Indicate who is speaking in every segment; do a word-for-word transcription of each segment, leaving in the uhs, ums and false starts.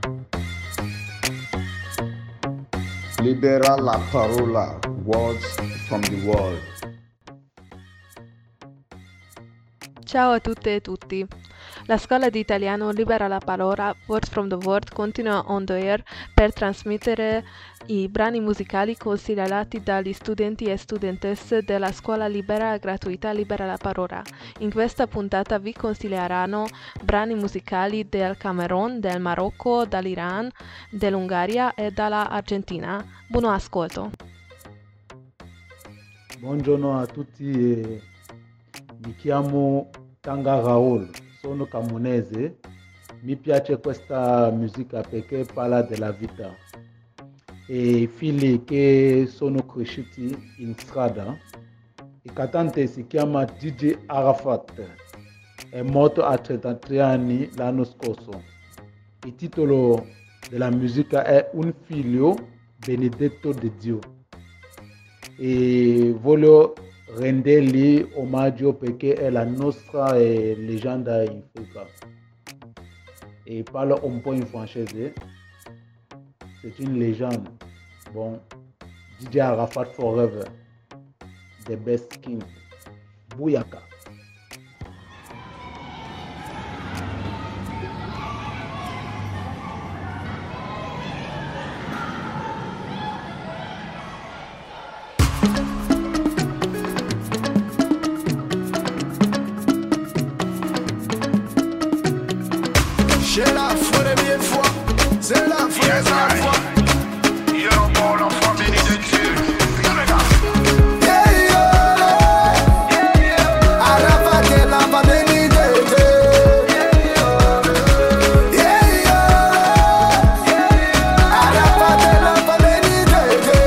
Speaker 1: Libera la parola, words from the world.
Speaker 2: Ciao a tutte e tutti. La scuola di italiano Libera la parola, Words from the World, continua on the air per trasmettere i brani musicali consigliati dagli studenti e studentesse della scuola libera e gratuita Libera la parola. In questa puntata vi consiglieranno brani musicali del Camerun, del Marocco, dall'Iran, dell'Ungheria e dall'Argentina. Buon ascolto.
Speaker 3: Buongiorno a tutti, e mi chiamo Tanga Raoul, sono camerunese, mi piace questa musica perché parla della vita e i figli che sono cresciuti in strada. Il cantante si chiama D J Arafat, è morto a trentatré anni l'anno scorso. Il titolo della musica è Un figlio benedetto di Dio e voglio rendergli omaggio perché è la nostra eh, leggenda in Africa e parle un po' in français. C'est une légende. Bon, D J Arafat forever, the best king. Bouyaka.
Speaker 4: J'ai la foi des mille fois, c'est la foi des mille fois. Yo, bon, l'enfant béni de Dieu. Yeah, yeah. Arafat est l'enfant béni de Dieu. Yeah, yeah. Arafat est l'enfant béni de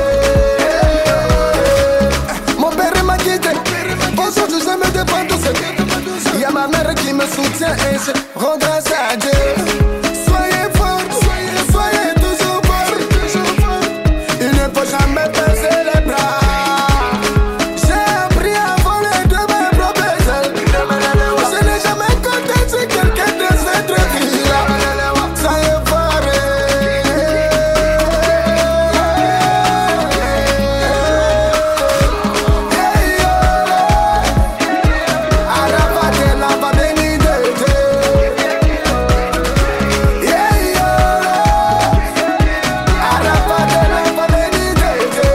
Speaker 4: Dieu. Mon père m'a quitté, aujourd'hui je me défends tout seul. Il y a ma mère qui me soutient et je rends grâce à Dieu. Soyez forts, soyez, soyez toujours forts. Il ne faut jamais baisser les bras. J'ai appris à voler de mes propres ailes. Je n'ai jamais compté sur quelqu'un de cette vie. Soyez forts. Arafat est l'enfant béni de Dieu. Yeah, yeah. Arafat est l'enfant béni de Dieu.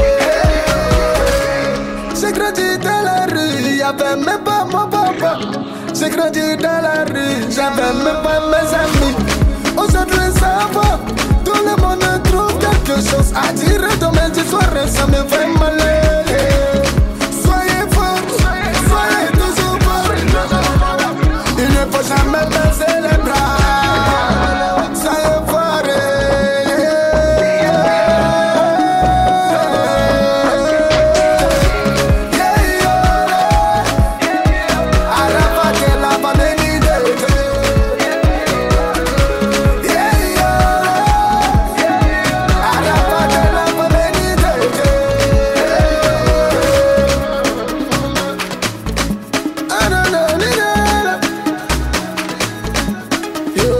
Speaker 4: J'ai grandi dans la rue, y'avait même pas mon papa. J'ai grandi dans la rue, j'avais même pas mes amis. Aujourd'hui ça va, tout le monde trouve quelque chose à dire. Demain du soir, ça me fait mal. Soyez forts, soyez toujours forts. Il ne faut jamais baisser les bras. Soyez forts. Yeah, yeah. Arafat est l'enfant béni de Dieu. Yeah, yeah. Arafat est l'enfant béni de Dieu. Ah, non, non, non, non. Yo.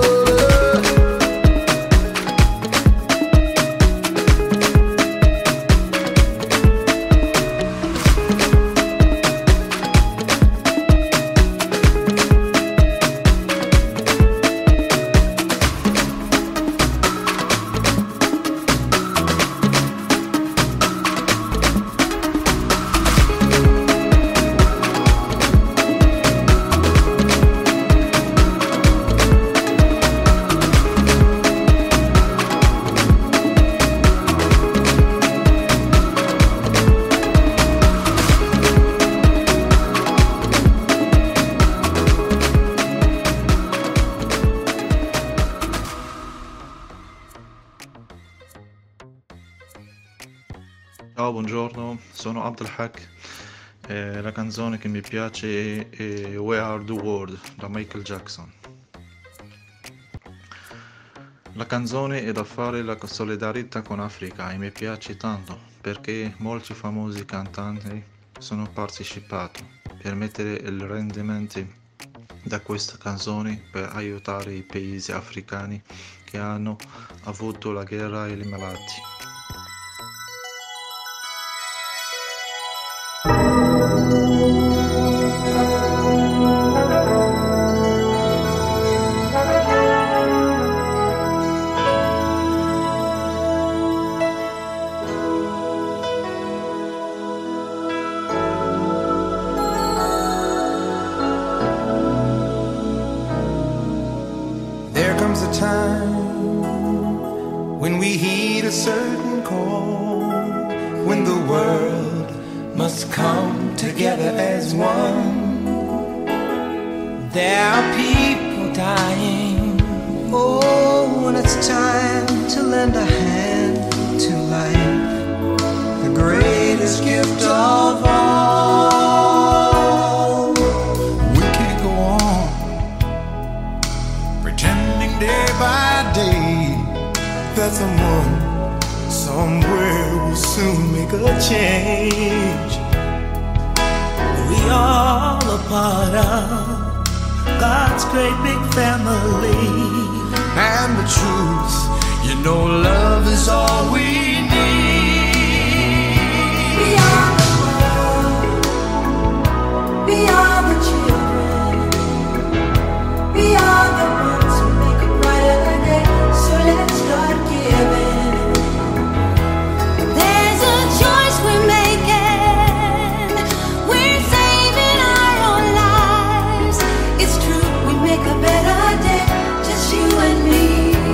Speaker 5: Ciao, buongiorno, sono Abdelhak. Eh, la canzone che mi piace è We Are the World da Michael Jackson. La canzone è da fare la solidarietà con l'Africa e mi piace tanto perché molti famosi cantanti sono partecipato per mettere il rendimento da queste canzoni per aiutare i paesi africani che hanno avuto la guerra e le malattie.
Speaker 4: There comes a time when we heed a certain call, when the world must come together as one. There are people dying. Oh, when it's time to lend a hand to life, the greatest gift of all. We can't go on pretending day by day that someone somewhere will soon make a change. We all a part of God's great big family, and the truth, you know, love is all we need. We are the world, we are the children, we are the ones who make a brighter day, so let's start giving.
Speaker 6: There's a choice we're making. We're saving our own lives. It's true, we make a better day, just you and me.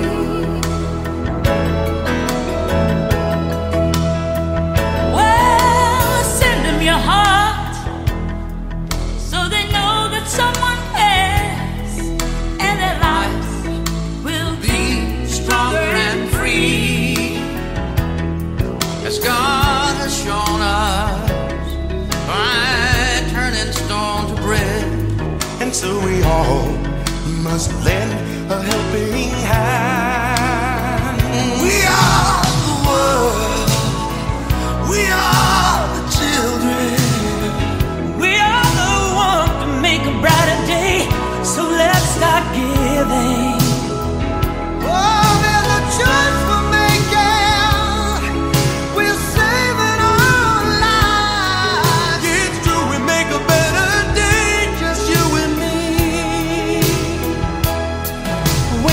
Speaker 6: Well, send them your heart so they know that someone cares, and their lives will be stronger and free,
Speaker 4: As God has shown us by turning stone to bread. And so we all must lend a helping hand. We are the world, we are the children,
Speaker 6: we are the one to make a brighter day, so let's start giving.
Speaker 4: oh, there's a choice we're making. We're saving our lives. It's true, we make a better day, just you and me.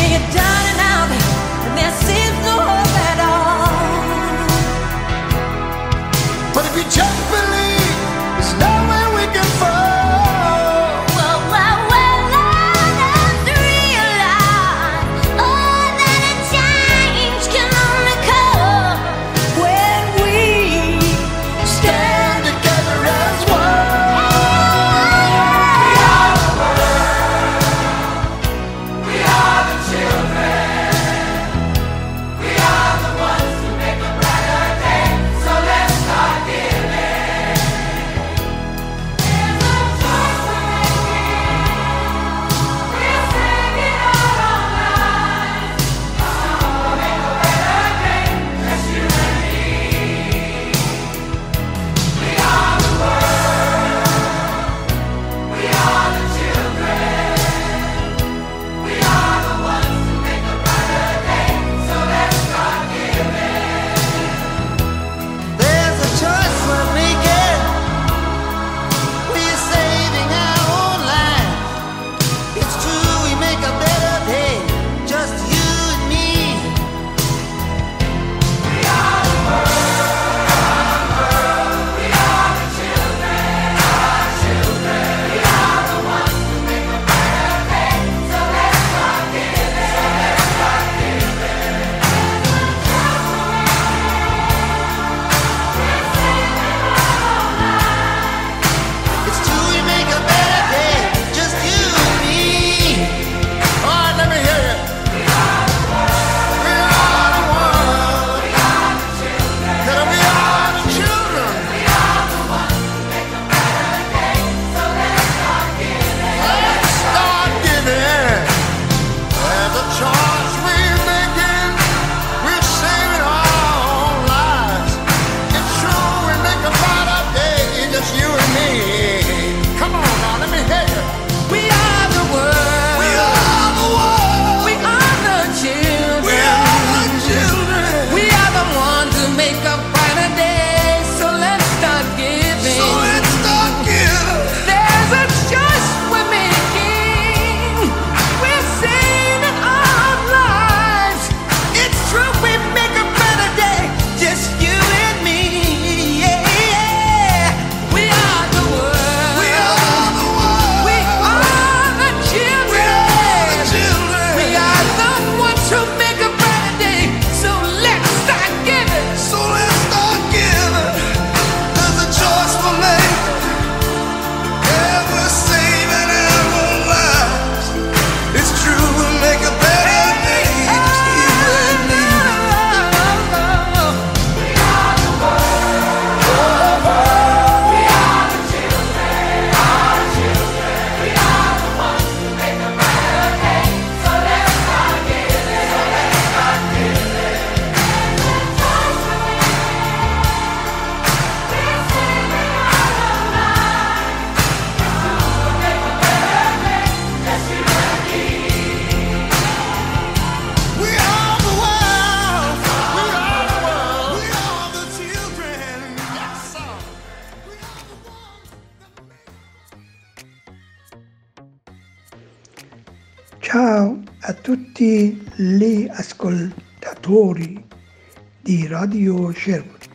Speaker 7: tutti gli ascoltatori di Radio Sherwood.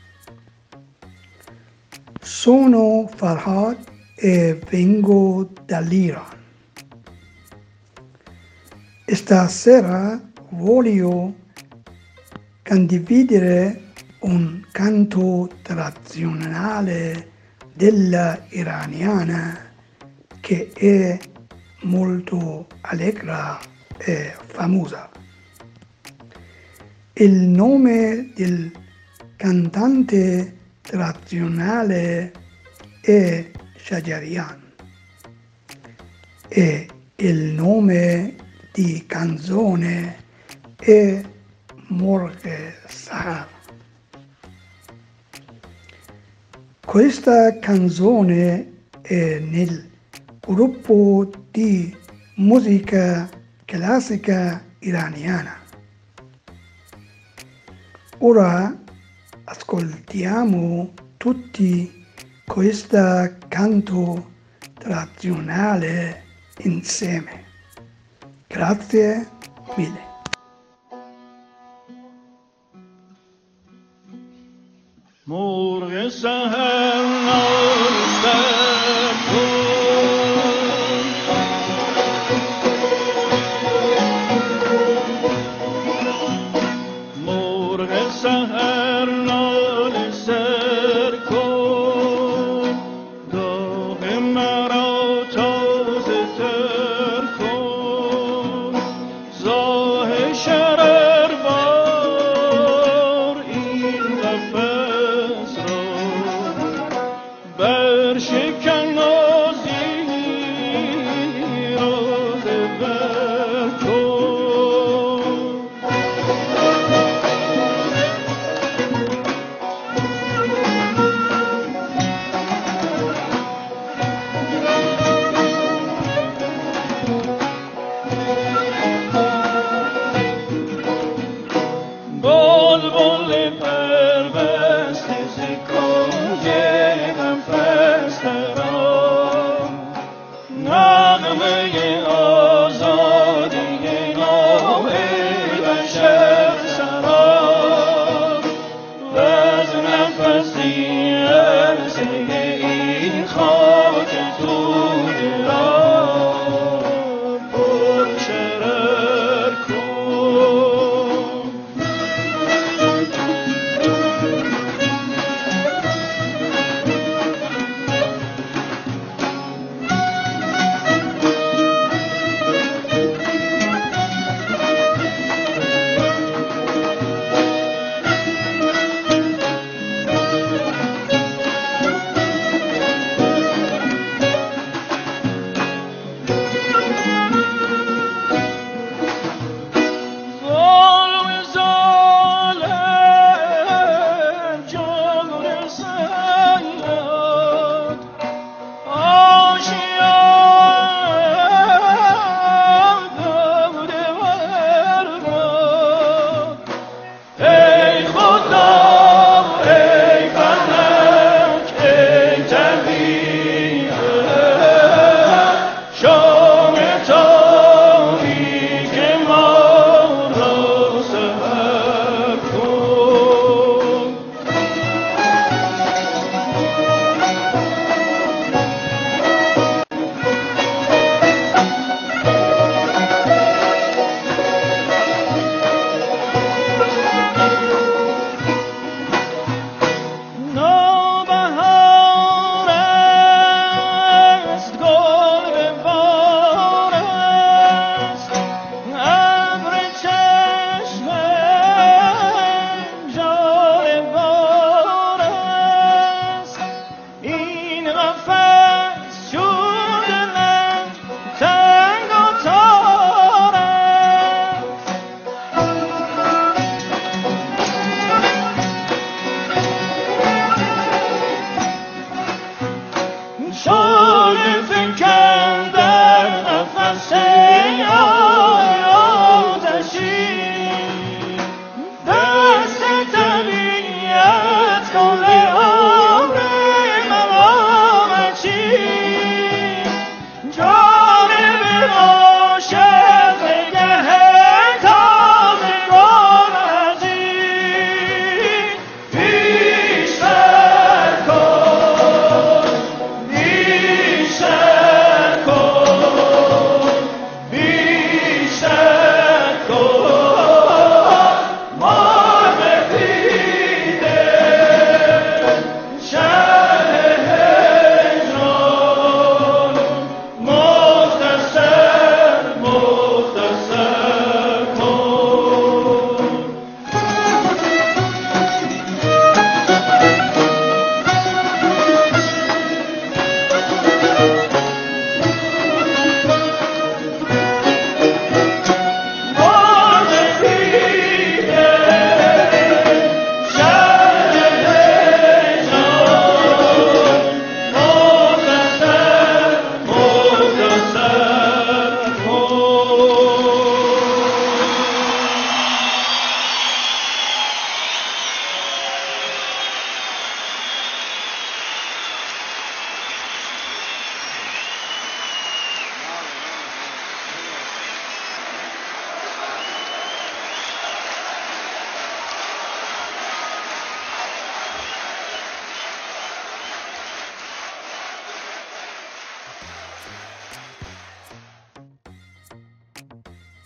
Speaker 7: Sono Farhad e vengo dall'Iran. Stasera voglio condividere un canto tradizionale dell'iraniana che è molto allegra e famosa. Il nome del cantante tradizionale è Shajarian e il nome di canzone è Morghe Sahar. Questa canzone è nel gruppo di musica classica iraniana. Ora ascoltiamo tutti questo canto tradizionale insieme. Grazie mille.
Speaker 8: مرغ سحر نالنده کن مرغ سحر ناله سر کن داغ مرا تازه تر کن زاه شرر بار این قفس برشکن نازی راز بر کن بلبل پربسته ز کنج قفس درآ نغمه آزادی نام بشر سرا وز نفسی عرصه این خاک توده را پرشرر کن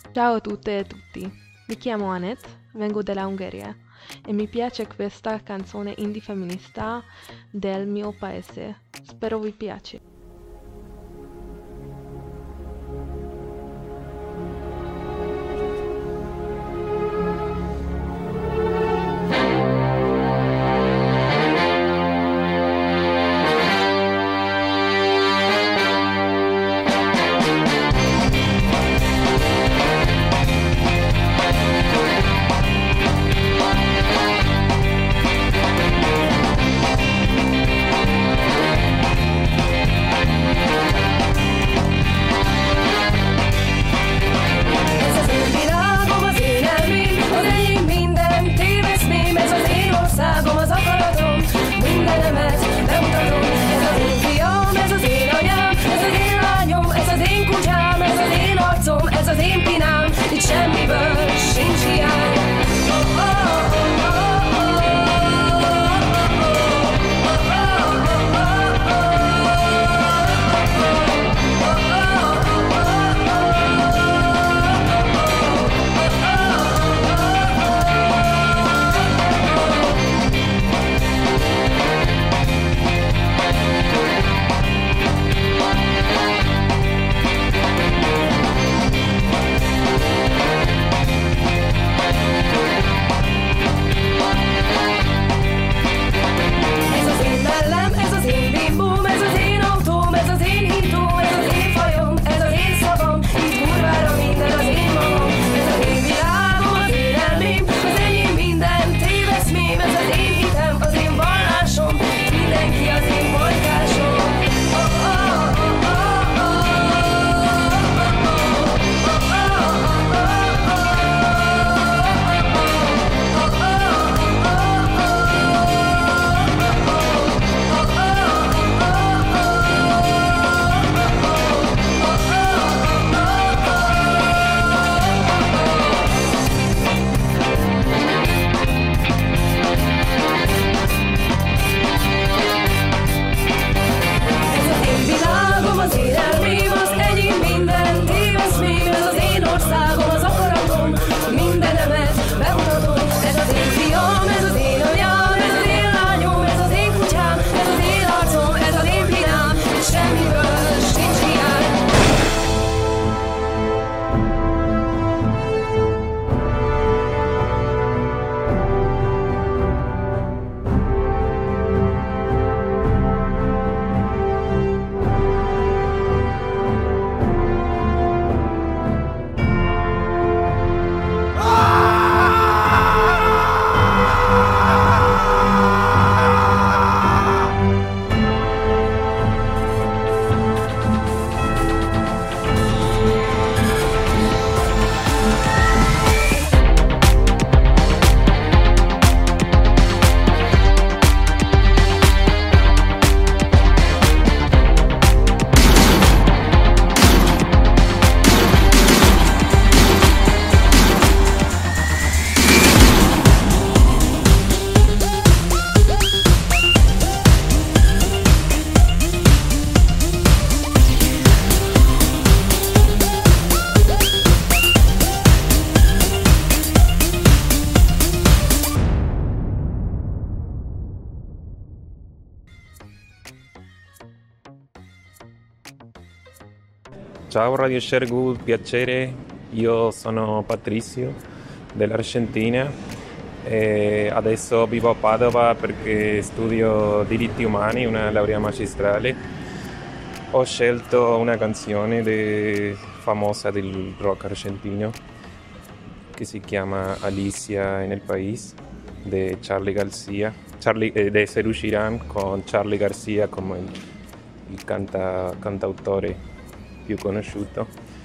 Speaker 2: Ciao a tutte e tutti, mi chiamo Annette, vengo dalla Ungheria e mi piace questa canzone indie femminista del mio paese. Spero vi piace.
Speaker 9: Ciao Radio Sherwood, piacere, io sono Patrizio dell'Argentina e adesso vivo a Padova perché studio diritti umani, una laurea magistrale. Ho scelto una canzone de- famosa del rock argentino che si chiama Alicia en el País de Charly García, Charly, eh, de Serú Girán con Charly García come il, il canta- cantautore più conosciuto.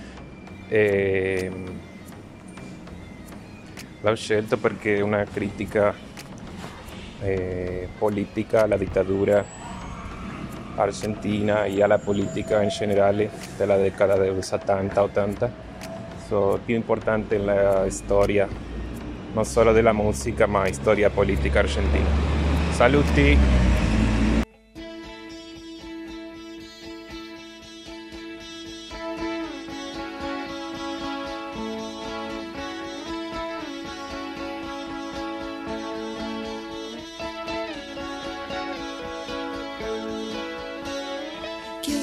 Speaker 9: E l'ho scelto perché è una critica eh, politica alla dittatura argentina e alla politica in generale della decada del settanta ottanta. So, più importante la storia non solo della musica ma storia politica argentina. Saluti!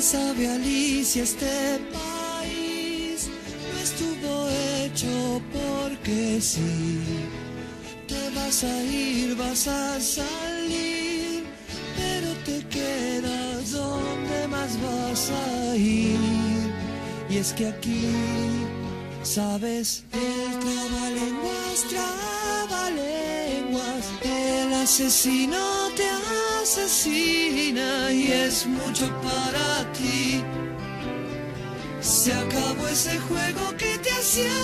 Speaker 10: sabe, Alicia, este país no estuvo hecho porque sí. Te vas a ir, vas a salir, pero te quedas donde más vas a ir. Y es que aquí, sabes, el trabalenguas, trabalenguas, el asesino te asesina y es mucho para ti. Se acabó ese juego que te hacía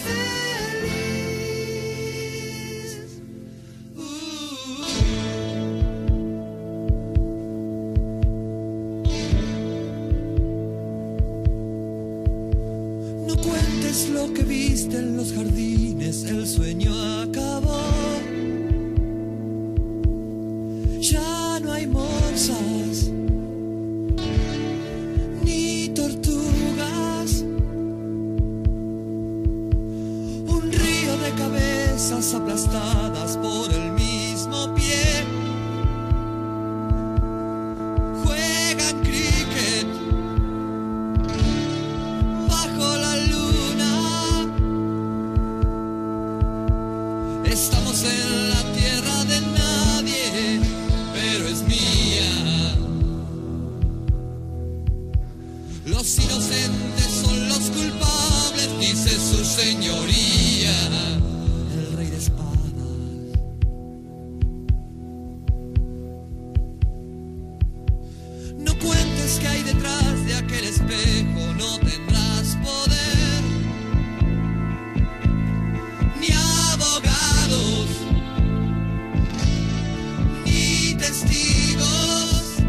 Speaker 10: feliz. Uh. No cuentes lo que viste en los jardines, el sueño acabó. Ya no hay morsas ni tortugas, un río de cabezas aplastadas por el mismo pie. Juegan cricket bajo la luna. Estamos en la tierra de nadie, pero es mía. Los inocentes son los culpables, dice su señoría, el rey de espadas. No cuentes que hay detrás de aquel espejo, no tendrás poder, ni abogados, ni testigos.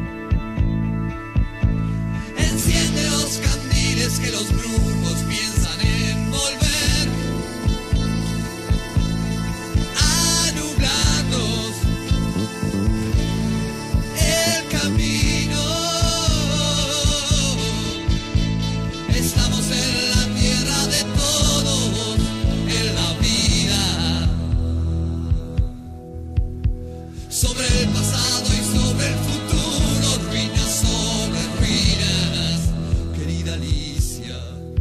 Speaker 10: Enciende los candiles que los brujos piensan envolver, a nublarnos el camino. Estamos en la tierra de todos, en la vida, sobre el pasado y sobre el futuro, ruinas sobre ruinas, querida Alicia.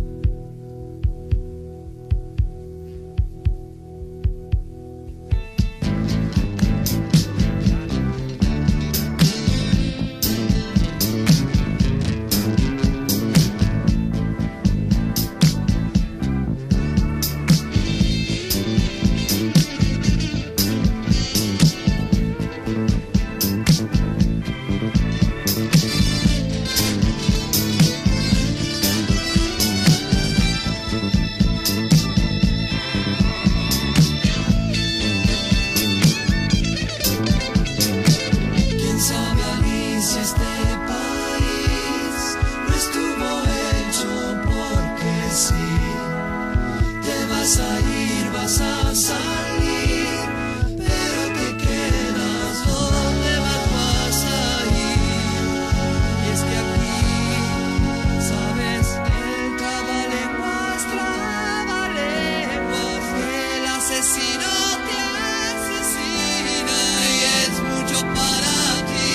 Speaker 10: ¿Quién sabe, Alicia, este país no estuvo hecho porque sí. Te vas a ir, vas a salir, pero te quedas donde más vas a ir. Y es que aquí, sabes, el trabalenguas, trabalenguas, el asesino te asesina y es mucho para ti.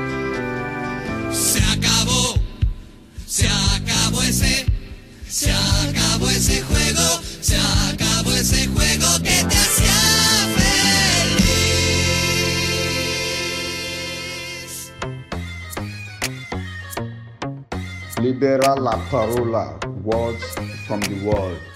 Speaker 10: Se acabó, se acabó ese, se acabó ese juego, se acabó ese juego que te hacía feliz.
Speaker 1: Libera la parola, words from the world.